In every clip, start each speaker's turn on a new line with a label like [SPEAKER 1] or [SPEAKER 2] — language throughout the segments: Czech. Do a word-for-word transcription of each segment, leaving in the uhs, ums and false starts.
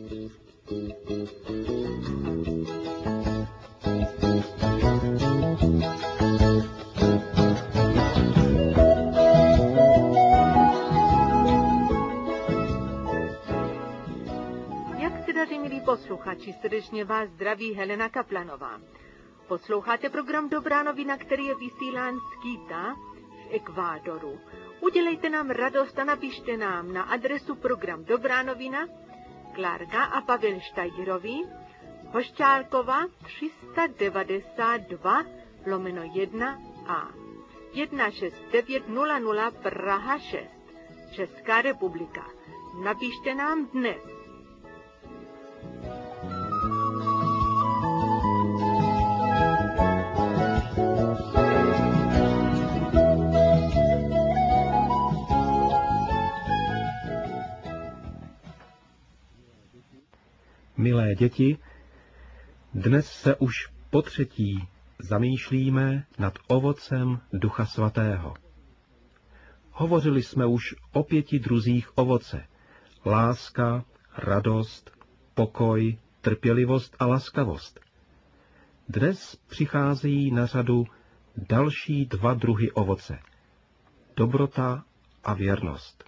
[SPEAKER 1] Jak se daří, milí posluchači, srdečně vás zdraví Helena Kaplanová. Posloucháte program Dobrá novina, který je vysílán z Quita v Ekvádoru. Udělejte nám radost a napište nám na adresu program Dobrá novina, Klárka a Pavel Štajgerovi, Hošťálkova tři sta devadesát dva lomeno jedna a jedna šest devět nula nula Praha šest, Česká republika. Napište nám dnes.
[SPEAKER 2] Milé děti, dnes se už potřetí zamýšlíme nad ovocem Ducha Svatého. Hovořili jsme už o pěti druzích ovoce. Láska, radost, pokoj, trpělivost a laskavost. Dnes přicházejí na řadu další dva druhy ovoce. Dobrota a věrnost.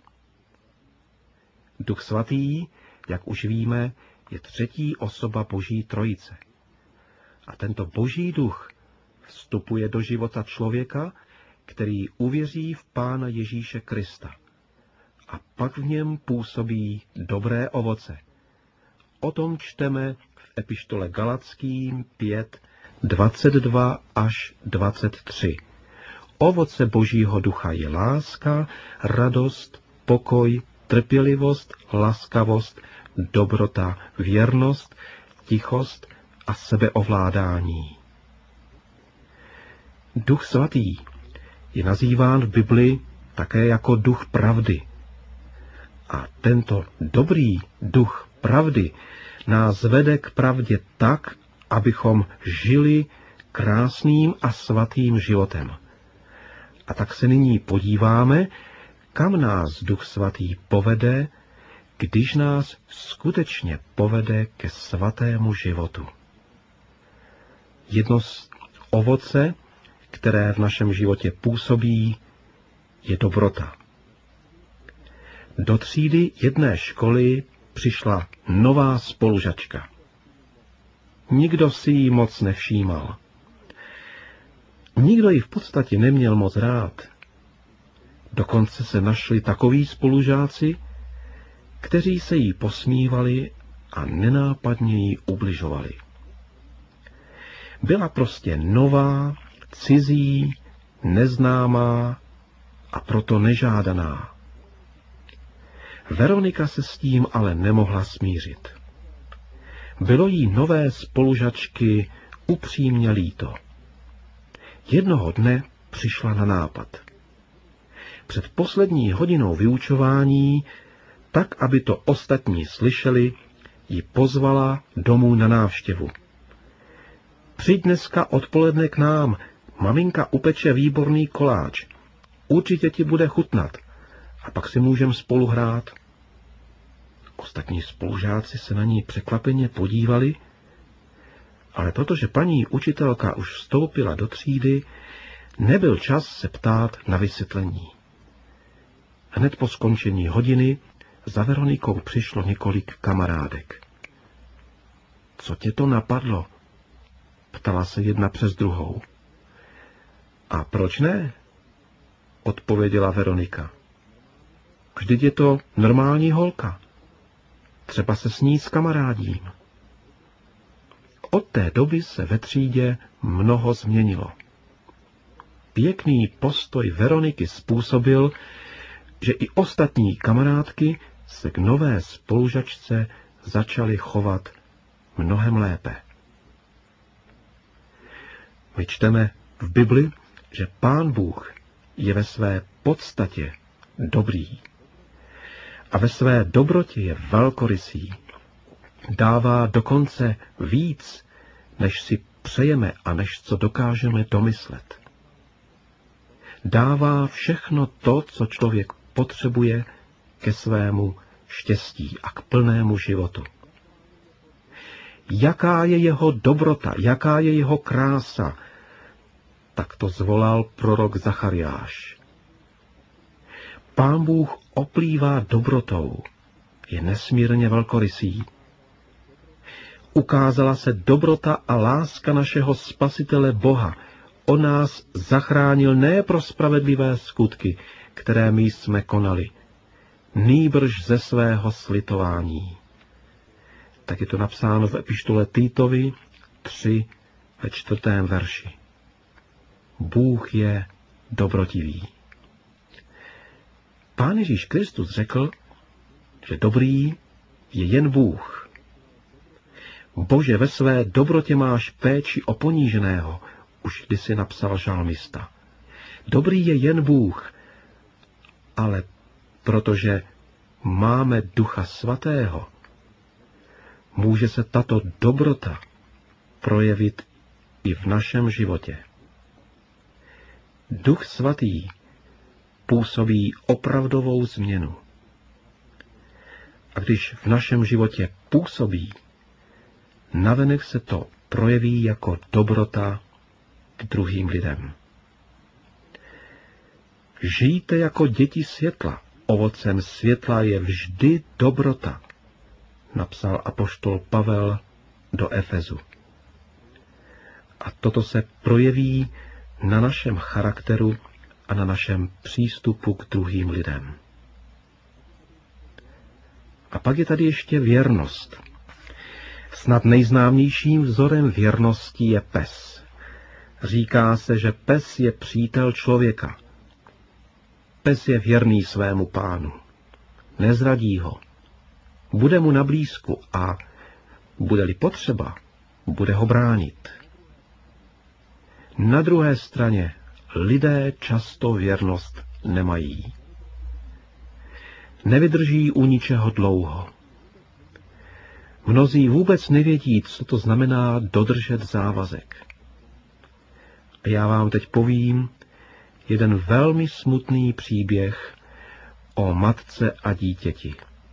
[SPEAKER 2] Duch Svatý, jak už víme, je třetí osoba Boží trojice. A tento Boží duch vstupuje do života člověka, který uvěří v Pána Ježíše Krista. A pak v něm působí dobré ovoce. O tom čteme v epištole Galatským pět, dvacet dva až dvacet tři. Ovoce Božího ducha je láska, radost, pokoj, trpělivost, laskavost, dobrota, věrnost, tichost a sebeovládání. Duch Svatý je nazýván v Bibli také jako duch pravdy. A tento dobrý duch pravdy nás vede k pravdě tak, abychom žili krásným a svatým životem. A tak se nyní podíváme, kam nás Duch Svatý povede, když nás skutečně povede ke svatému životu. Jedno z ovoce, které v našem životě působí, je dobrota. Do třídy jedné školy přišla nová spolužačka. Nikdo si ji moc nevšímal. Nikdo ji v podstatě neměl moc rád. Dokonce se našli takoví spolužáci, kteří se jí posmívali a nenápadně jí ubližovali. Byla prostě nová, cizí, neznámá a proto nežádaná. Veronika se s tím ale nemohla smířit. Bylo jí nové spolužačky upřímně líto. Jednoho dne přišla na nápad. Před poslední hodinou vyučování, tak, aby to ostatní slyšeli, ji pozvala domů na návštěvu. Přijď dneska odpoledne k nám, maminka upeče výborný koláč. Určitě ti bude chutnat a pak si můžeme spolu hrát. Ostatní spolužáci se na ní překvapeně podívali, ale protože paní učitelka už vstoupila do třídy, nebyl čas se ptát na vysvětlení. Hned po skončení hodiny za Veronikou přišlo několik kamarádek. Co tě to napadlo? Ptala se jedna přes druhou. A proč ne? Odpověděla Veronika. Vždyť je to normální holka. Třeba se s ní skamarádím. Od té doby se ve třídě mnoho změnilo. Pěkný postoj Veroniky způsobil, že i ostatní kamarádky se k nové spolužačce začaly chovat mnohem lépe. My čteme v Bibli, že Pán Bůh je ve své podstatě dobrý. A ve své dobrotě je velkorysý. Dává dokonce víc, než si přejeme a než co dokážeme domyslet. Dává všechno to, co člověk potřebuje ke svému štěstí a k plnému životu. jaká je jeho dobrota, jaká je jeho krása. Tak to zvolal prorok Zachariáš. Pán Bůh oplývá dobrotou, je nesmírně velkorysý. Ukázala se dobrota a láska našeho Spasitele Boha. On nás zachránil ne pro spravedlivé skutky, které my jsme konali, nýbrž ze svého slitování. Tak je to napsáno v epištole Týtovi tři ve čtvrtém verši. Bůh je dobrotivý. Pán Ježíš Kristus řekl, že dobrý je jen Bůh. Bože, ve své dobrotě máš péči o poníženého, už kdysi napsal žalmista. Dobrý je jen Bůh, ale protože máme Ducha Svatého, může se tato dobrota projevit i v našem životě. Duch Svatý působí opravdovou změnu. A když v našem životě působí, navenek se to projeví jako dobrota k druhým lidem. Žijte jako děti světla. Ovocem světla je vždy dobrota, napsal apoštol Pavel do Efezu. A toto se projeví na našem charakteru a na našem přístupu k druhým lidem. A pak je tady ještě věrnost. Snad nejznámějším vzorem věrnosti je pes. Říká se, že pes je přítel člověka. Pes je věrný svému pánu. Nezradí ho. Bude mu na blízku a bude-li potřeba, bude ho bránit. Na druhé straně lidé často věrnost nemají. Nevydrží u ničeho dlouho. Mnozí vůbec nevědí, co to znamená dodržet závazek. A já vám teď povím jeden velmi smutný příběh o matce a dítěti.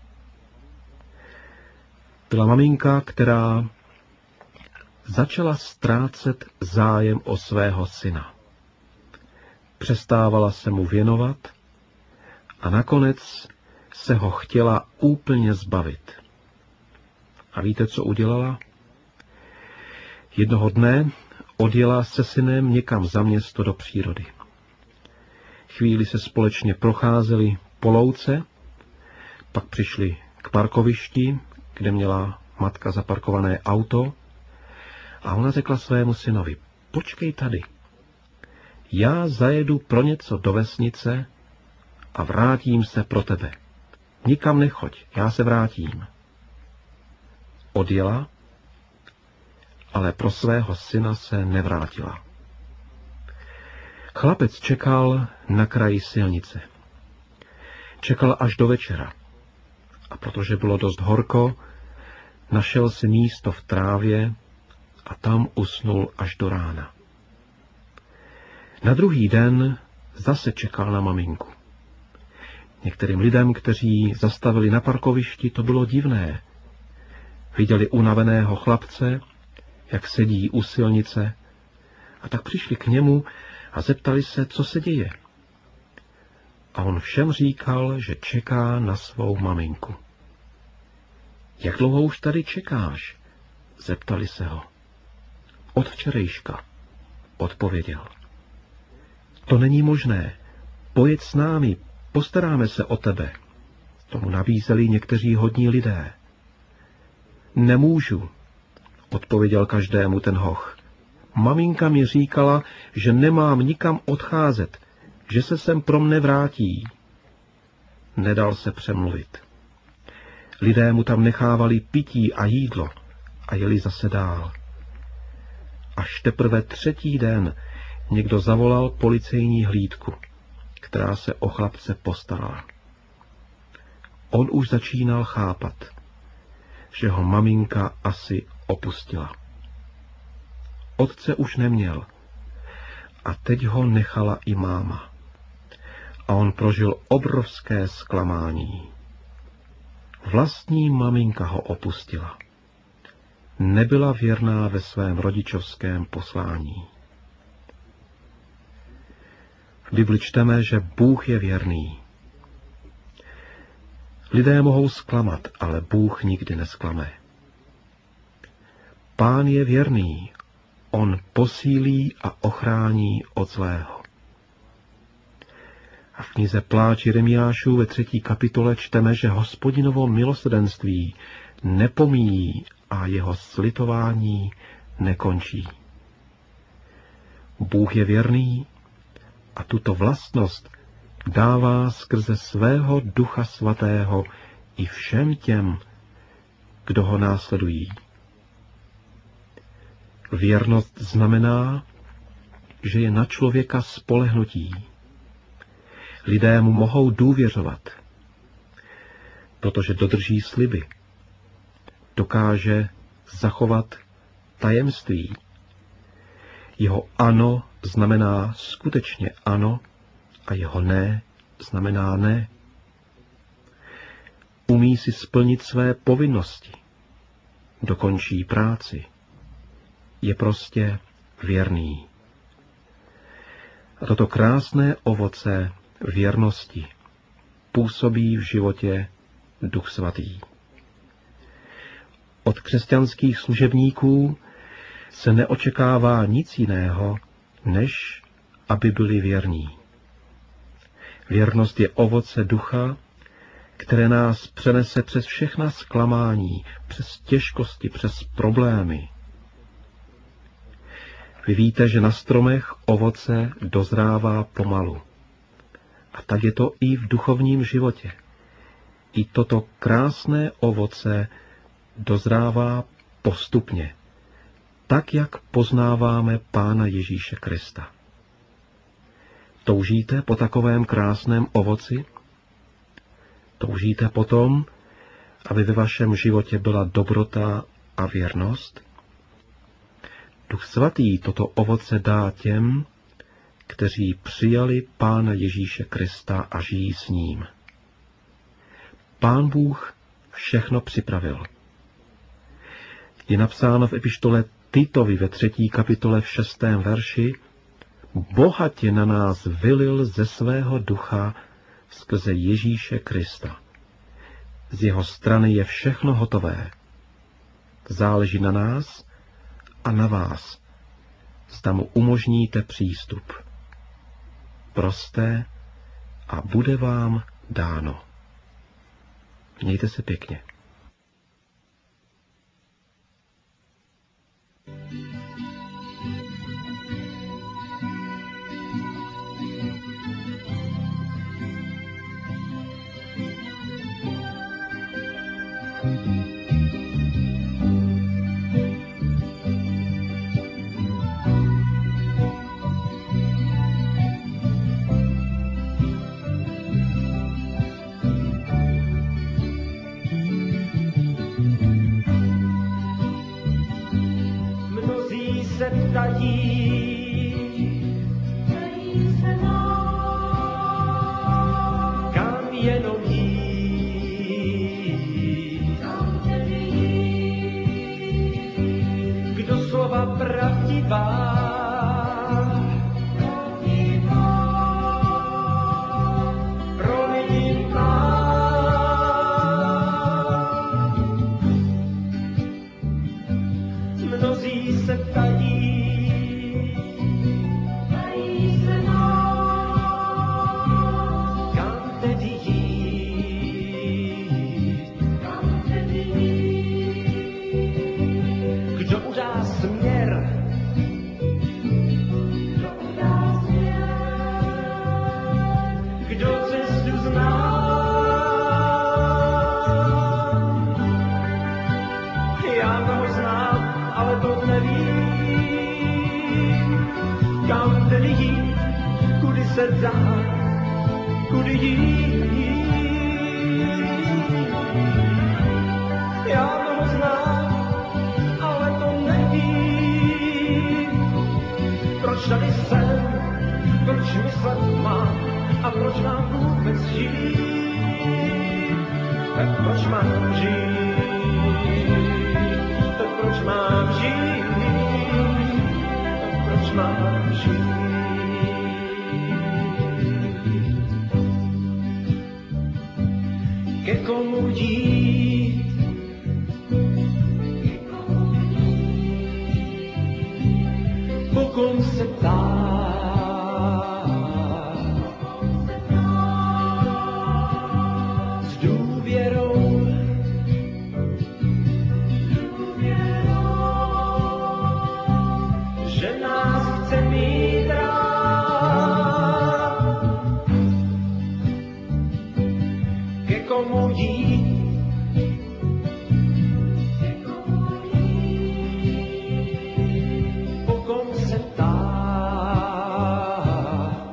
[SPEAKER 2] Byla maminka, která začala ztrácet zájem o svého syna. Přestávala se mu věnovat a nakonec se ho chtěla úplně zbavit. A víte, co udělala? Jednoho dne odjela se synem někam za město do přírody. Chvíli se společně procházeli po louce, pak přišli k parkovišti, kde měla matka zaparkované auto, a ona řekla svému synovi, počkej tady, já zajedu pro něco do vesnice a vrátím se pro tebe. Nikam nechoď, já se vrátím. Odjela, ale pro svého syna se nevrátila. Chlapec čekal na kraji silnice. Čekal až do večera. A protože bylo dost horko, našel si místo v trávě a tam usnul až do rána. Na druhý den zase čekal na maminku. Některým lidem, kteří zastavili na parkovišti, to bylo divné. Viděli unaveného chlapce, jak sedí u silnice, a tak přišli k němu a zeptali se, co se děje. A on všem říkal, že čeká na svou maminku. Jak dlouho už tady čekáš? Zeptali se ho. Od včerejška, odpověděl. To není možné. Pojeď s námi, postaráme se o tebe. Tomu nabízeli někteří hodní lidé. Nemůžu, odpověděl každému ten hoch. Maminka mi říkala, že nemám nikam odcházet, že se sem pro mne vrátí. Nedal se přemluvit. Lidé mu tam nechávali pití a jídlo a jeli zase dál. Až teprve třetí den někdo zavolal policejní hlídku, která se o chlapce postarala. On už začínal chápat, že ho maminka asi opustila. Otce už neměl a teď ho nechala i máma. A on prožil obrovské zklamání. Vlastní maminka ho opustila. nebyla věrná ve svém rodičovském poslání. V Bibli čteme, že Bůh je věrný. Lidé mohou zklamat, ale Bůh nikdy nesklame. Pán je věrný, on posílí a ochrání od zlého. A v knize Pláč Jeremiášů ve třetí kapitole čteme, že Hospodinovo milosrdenství nepomíjí a jeho slitování nekončí. Bůh je věrný a tuto vlastnost dává skrze svého Ducha Svatého i všem těm, kdo ho následují. Věrnost znamená, že je na člověka spolehnutí. Lidé mu mohou důvěřovat, protože dodrží sliby. Dokáže zachovat tajemství. Jeho ano znamená skutečně ano a jeho ne znamená ne. Umí si splnit své povinnosti. Dokončí práci. Je prostě věrný. A toto krásné ovoce věrnosti působí v životě Duch Svatý. Od křesťanských služebníků se neočekává nic jiného, než aby byli věrní. Věrnost je ovoce ducha, které nás přenese přes všechna zklamání, přes těžkosti, přes problémy. Vy víte, že na stromech ovoce dozrává pomalu. A tak je to i v duchovním životě. I toto krásné ovoce dozrává postupně, tak jak poznáváme Pána Ježíše Krista. Toužíte po takovém krásném ovoci? Toužíte potom, aby ve vašem životě byla dobrota a věrnost? Duch Svatý toto ovoce dá těm, kteří přijali Pána Ježíše Krista a žijí s ním. Pán Bůh všechno připravil. Je napsáno v epištole Titovi ve třetí kapitole v šestém verši: bohatě na nás vylil ze svého ducha skrze Ježíše Krista. Z jeho strany je všechno hotové. Záleží na nás a na vás, zda mu umožníte přístup. Proste a bude vám dáno. Mějte se pěkně.
[SPEAKER 3] Kam jenom jít, kdo slova pravdivá pro lidi má. Mnozí se ptají, se dá, kudy jít. Já toho znám, ale to nevím. Proč tady jsem, proč myslet mám a proč mám vůbec žít? Tak proč mám žít? Tak proč mám pokum se ptát. S důvěrou, že nás chce mít rád. Ke komu jít, pokom se ptát.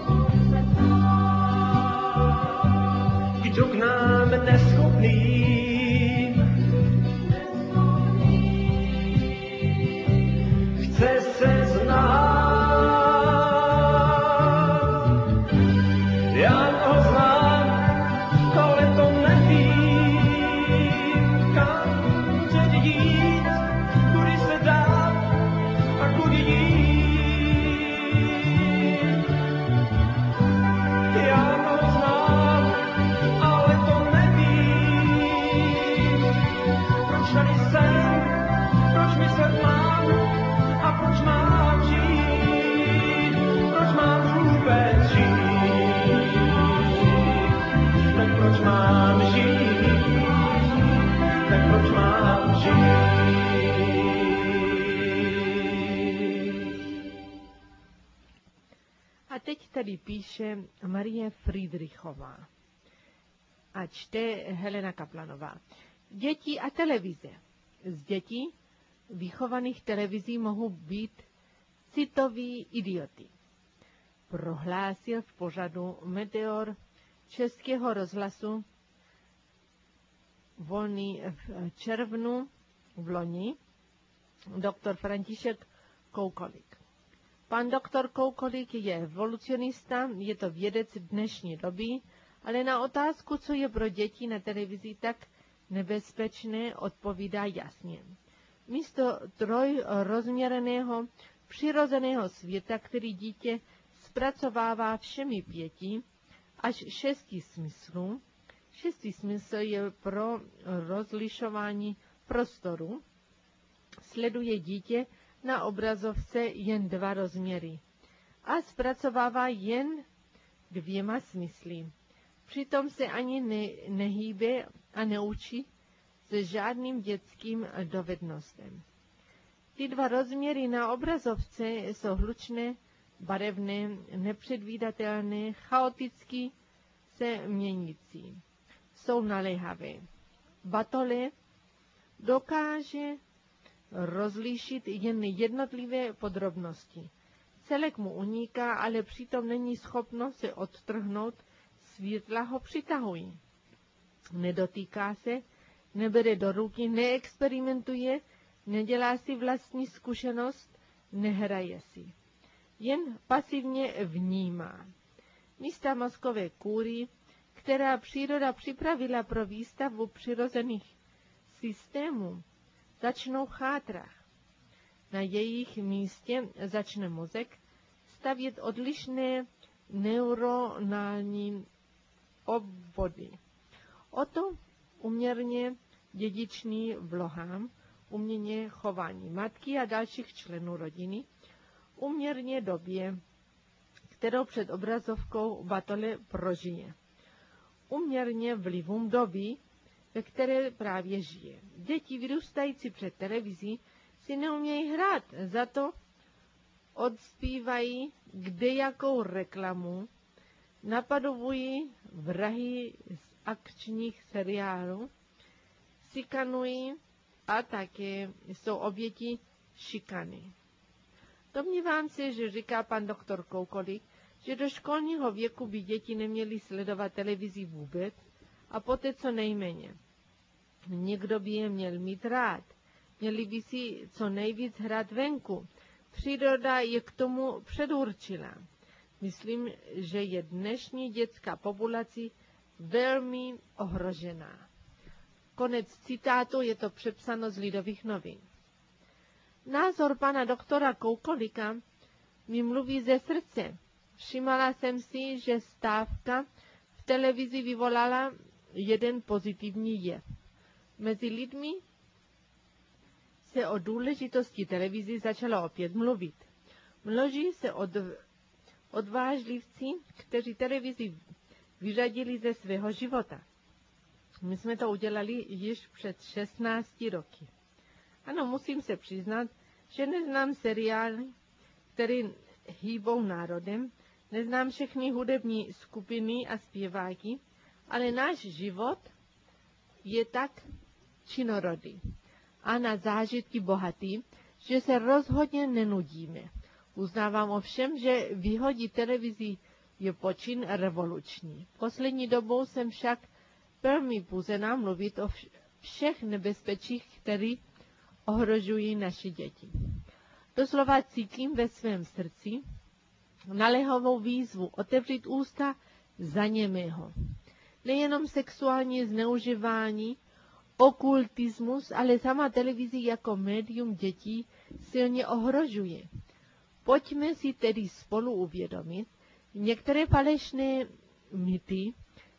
[SPEAKER 3] Kdo k nám neschopný, chce se znát. Já toho znám, ale to nevím, kam může jít, kudy se dát a kudy jít. Já toho znám, ale to nevím, proč tady jsem, proč myslet mám a proč mám žít, proč mám vůbec žít, tak proč mám žít, tak proč mám žít.
[SPEAKER 1] A teď tady píše Marie Friedrichová a čte Helena Kaplanová. Děti a televize. Z dětí vychovaných televizí mohou být citoví idioty. Prohlásil v pořadu Meteor Českého rozhlasu volný v červnu v loni doktor František Koukolik. Pan doktor Koukolik je evolucionista, je to vědec dnešní doby, ale na otázku, co je pro děti na televizi tak nebezpečné, odpovídá jasně. Místo trojrozměrného přirozeného světa, který dítě zpracovává všemi pěti až šesti smyslů, šestý smysl je pro rozlišování prostoru, sleduje dítě na obrazovce jen dva rozměry a zpracovává jen dvěma smysly. Přitom se ani ne, nehýbe a neučí se žádným dětským dovednostem. Ty dva rozměry na obrazovce jsou hlučné, barevné, nepředvídatelné, chaoticky se měnící. Jsou naléhavé. Batole dokáže rozlišit jen jednotlivé podrobnosti. Celek mu uniká, ale přitom není schopno se odtrhnout, světla ho přitahují. Nedotýká se, nebere do ruky, neexperimentuje, nedělá si vlastní zkušenost, nehraje si. Jen pasivně vnímá. Místa mozkové kůry, která příroda připravila pro výstavbu přirozených systémů, začnou chátrat. Na jejich místě začne mozek stavět odlišné neuronální obvody. O to uměrně dědičný vlohám, uměrně chování matky a dalších členů rodiny, uměrně době, kterou před obrazovkou batole prožije. Uměrně vlivům doby, ve které právě žije. Děti vyrůstající před televizí si neumějí hrát, za to odspívají kdejakou reklamu, napadovují vrahy z akčních seriálů, sikanují a také jsou oběti šikany. Domnívám se, že říká pan doktor Koukolik, že do školního věku by děti neměly sledovat televizi vůbec a poté co nejméně. Někdo by je měl mít rád. Měli by si co nejvíc hrát venku. Příroda je k tomu předurčila. Myslím, že je dnešní dětská populace velmi ohrožená. Konec citátu, je to přepsáno z Lidových novin. Názor pana doktora Koukolika mi mluví ze srdce. Všimala jsem si, že stávka v televizi vyvolala jeden pozitivní jev. Mezi lidmi se o důležitosti televizi začalo opět mluvit.
[SPEAKER 4] Množí se od, odvážlivci, kteří televizi vyřadili ze svého života. My jsme to udělali již před šestnácti roky. Ano, musím se přiznat, že neznám seriály, které hýbou národem, neznám všechny hudební skupiny a zpěváky, ale náš život je tak činorodý a na zážitky bohatý, že se rozhodně nenudíme. Uznávám ovšem, že vyhodit televizi je počin revoluční. Poslední dobou jsem však velmi puzená mluvit o všech nebezpečích, které ohrožují naše děti. Doslova cítím ve svém srdci naléhavou výzvu otevřít ústa za němého. Nejenom sexuální zneužívání, okultismus, ale sama televizi jako médium dětí silně ohrožuje. Pojďme si tedy spolu uvědomit některé falešné mýty,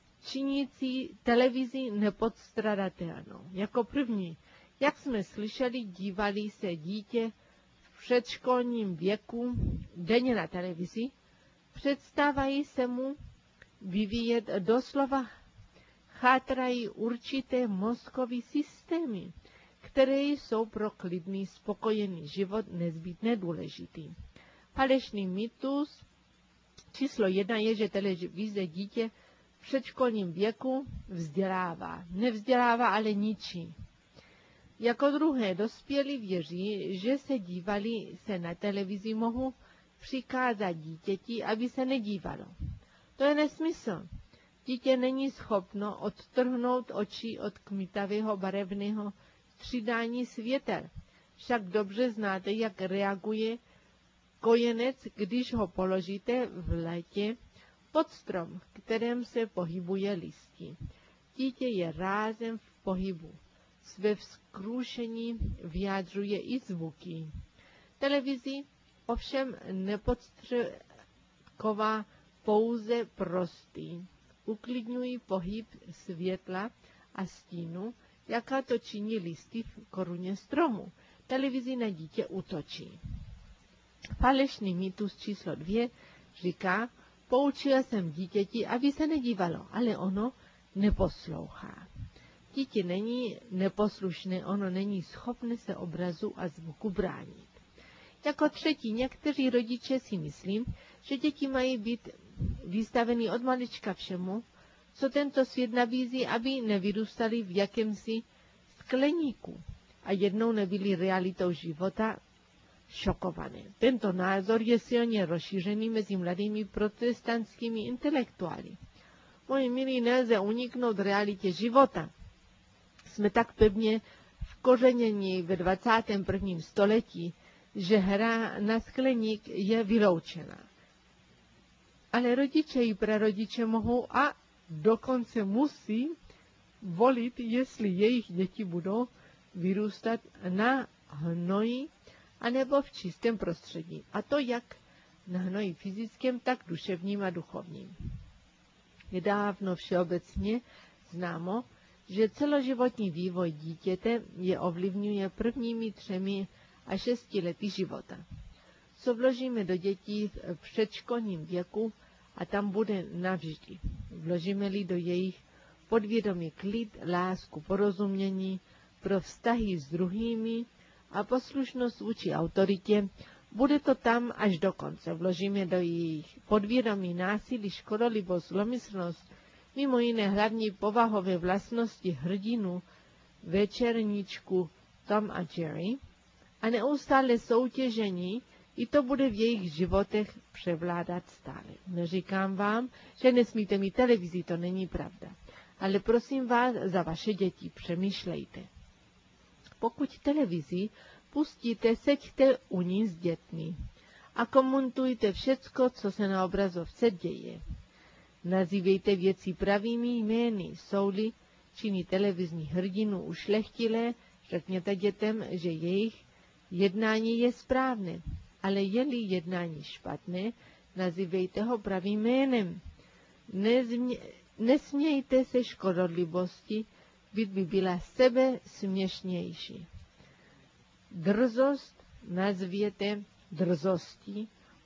[SPEAKER 4] činící televizi nepodstradatelnou. Jako první, jak jsme slyšeli, dívali se dítě v předškolním věku denně na televizi, předstávají se mu vyvíjet doslova chátrají určité mozkové systémy, které jsou pro klidný, spokojený život nezbytně důležitý. Falešný mýtus číslo jedna je, že televize dítě v předškolním věku vzdělává. Nevzdělává, ale ničí. Jako druhé, dospělí věří, že se dívali se na televizi mohou přikázat dítěti, aby se nedívalo. To je nesmysl. Dítě není schopno odtrhnout oči od kmitavého barevného střídání světel. Však dobře znáte, jak reaguje kojenec, když ho položíte v létě pod strom, v kterém se pohybuje listí. Dítě je rázem v pohybu. Své vzkrušení vyjadřuje i zvuky. Televizi ovšem nepodstřeková pouze prostý. Uklidňují pohyb světla a stínu, jaká to činí listy v koruně stromu. Televizi na dítě útočí. Falešný mýtus číslo dvě říká, poučil jsem dítěti, aby se nedívalo, ale ono neposlouchá. Dítě není neposlušné, ono není schopné se obrazu a zvuku bránit. Jako třetí, někteří rodiče si myslím, že děti mají být vystaveny od malička všemu, co tento svět nabízí, aby nevyrůstali v jakémsi skleníku a jednou nebyli realitou života šokované. Tento názor je silně rozšířený mezi mladými protestantskými intelektuály. Moji milí, nelze uniknout realitě života. Jsme tak pevně vkořeněni ve dvacátém prvním století, že hra na skleník je vyloučena. Ale rodiče i prarodiče mohou a dokonce musí volit, jestli jejich děti budou vyrůstat na hnoji anebo v čistém prostředí. A to jak na hnoji fyzickém, tak duševním a duchovním. Je dávno všeobecně známo, že celoživotní vývoj dítěte je ovlivňuje prvními třemi a šesti lety života. Co vložíme do dětí v předškolním věku, a tam bude navždy. Vložíme-li do jejich podvědomí klid, lásku, porozumění pro vztahy s druhými a poslušnost vůči autoritě, bude to tam až do konce. Vložíme do jejich podvědomí násilí, škodolibost, zlomyslnost, mimo jiné hlavní povahové vlastnosti hrdinů večerníčku Tom a Jerry a neustále soutěžení, i to bude v jejich životech převládat stále. Neříkám vám, že nesmíte mít televizi, to není pravda. Ale prosím vás za vaše děti, přemýšlejte. Pokud televizi pustíte, seďte u ní s dětmi a komentujte všecko, co se na obrazovce děje. Nazývejte věci pravými jmény, jsou-li činí televizní hrdinu ušlechtilé, řekněte dětem, že jejich jednání je správné. Ale je-li jednání špatné, nazývejte ho pravým jménem. Nezmě, nesmějte se škodolibosti, byť by byla sebe směšnější. Drzost nazvěte drzostí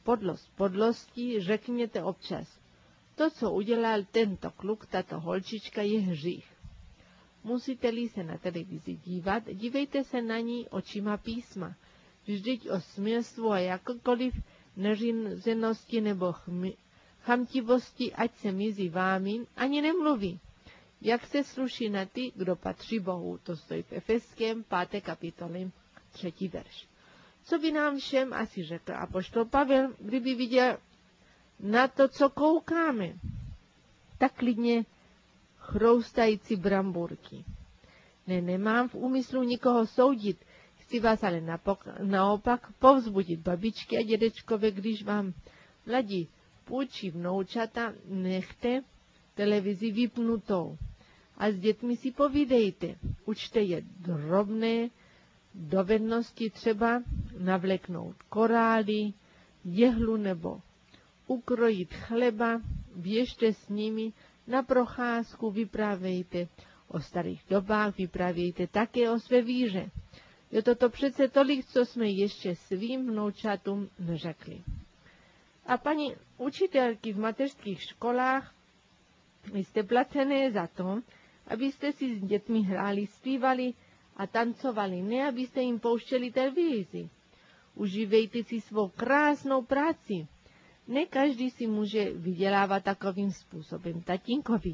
[SPEAKER 4] podlost podlostí, řekněte občas: to, co udělal tento kluk, tato holčička, je hřích. Musíte-li se na televizi dívat, dívejte se na ní očima písma. Vždyť o smilstvu a jakokoliv neřízenosti nebo chmi, chamtivosti, ať se mezi vámi ani nemluví, jak se sluší na ty, kdo patří Bohu. To stojí v Efeském páté kapitole třetí verš. Co by nám všem asi řekl apoštol Pavel, kdyby viděl na to, co koukáme? Tak klidně chroustající bramburky. Ne, nemám v úmyslu nikoho soudit, chci vás ale napok- naopak povzbudit, babičky a dědečkové, když vám mladí půjčí vnoučata, nechte televizi vypnutou a s dětmi si povídejte. Učte je drobné dovednosti, třeba navleknout korály, jehlu nebo ukrojit chleba, běžte s nimi na procházku, vyprávějte o starých dobách, vyprávějte také o své víře. Je toto přece tolik, co jsme ještě svým vnoučatům neřekli. A paní učitelky v mateřských školách, jste placené za to, abyste si s dětmi hráli, zpívali a tancovali, ne abyste jim pouštěli televizi. Užívejte si svou krásnou práci. Ne každý si může vydělávat takovým způsobem. Tatínkovi,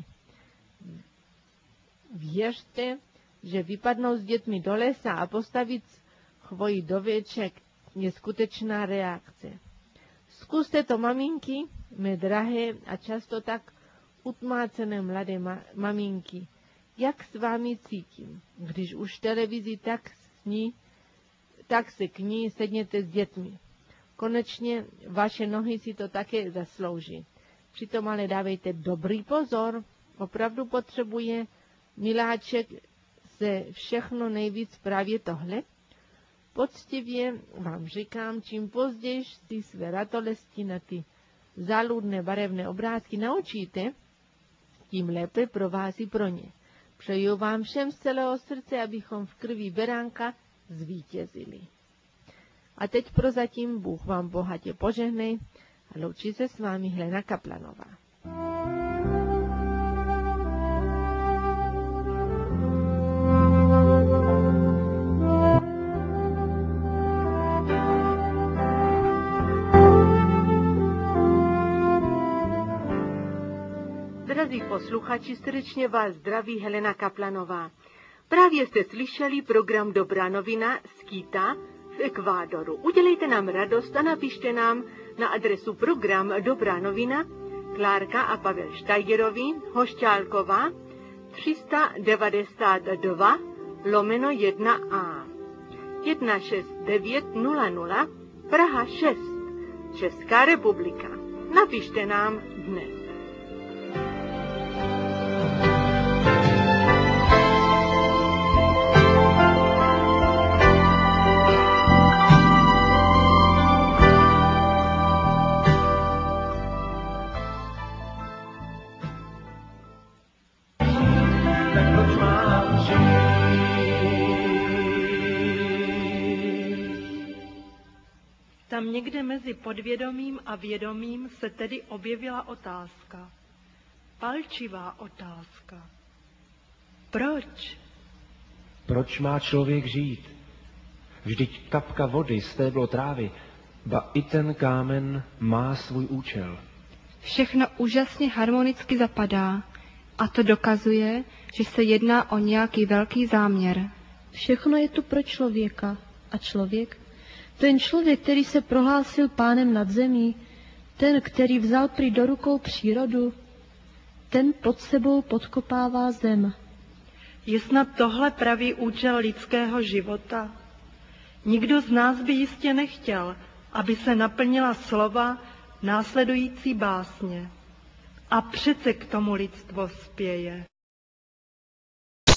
[SPEAKER 4] věřte, že vypadnout s dětmi do lesa a postavit chvoji do věček je skutečná reakce. Zkuste to, maminky, mé drahé a často tak utmácené mladé ma- maminky. Jak s vámi cítím, když už televizi, tak, s ní, tak se k ní sedněte s dětmi. Konečně vaše nohy si to také zaslouží. Přitom ale dávejte dobrý pozor. Opravdu potřebuje miláček se všechno nejvíc právě tohle? Poctivě vám říkám, čím později si své ratolesti na ty záludné barevné obrázky naučíte, tím lépe pro vás i pro ně. Přeju vám všem z celého srdce, abychom v krvi beránka zvítězili. A teď prozatím Bůh vám bohatě požehnej a loučí se s vámi Helena Kaplanová.
[SPEAKER 1] Drazí posluchači, srdečně vás zdraví Helena Kaplanová. Právě jste slyšeli program Dobrá novina z Quita v Ekvádoru. Udělejte nám radost a napište nám na adresu program Dobrá novina, Klárka a Pavel Štajgerovi, Hošťálková, tři sta devadesát dva lomeno jedna a jedna šest devět nula nula Praha šest, Česká republika. Napište nám dnes.
[SPEAKER 5] Tam někde mezi podvědomím a vědomím se tedy objevila otázka. Palčivá otázka. Proč?
[SPEAKER 6] Proč má člověk žít? Vždyť kapka vody, stéblo trávy, ba i ten kámen má svůj účel.
[SPEAKER 7] Všechno úžasně harmonicky zapadá a to dokazuje, že se jedná o nějaký velký záměr.
[SPEAKER 8] Všechno je tu pro člověka. A člověk? Ten člověk, který se prohlásil pánem nad zemí, ten, který vzal prý do rukou přírodu, ten pod sebou podkopává zem.
[SPEAKER 5] Je snad tohle pravý účel lidského života? Nikdo z nás by jistě nechtěl, aby se naplnila slova následující básně. A přece k tomu lidstvo spěje.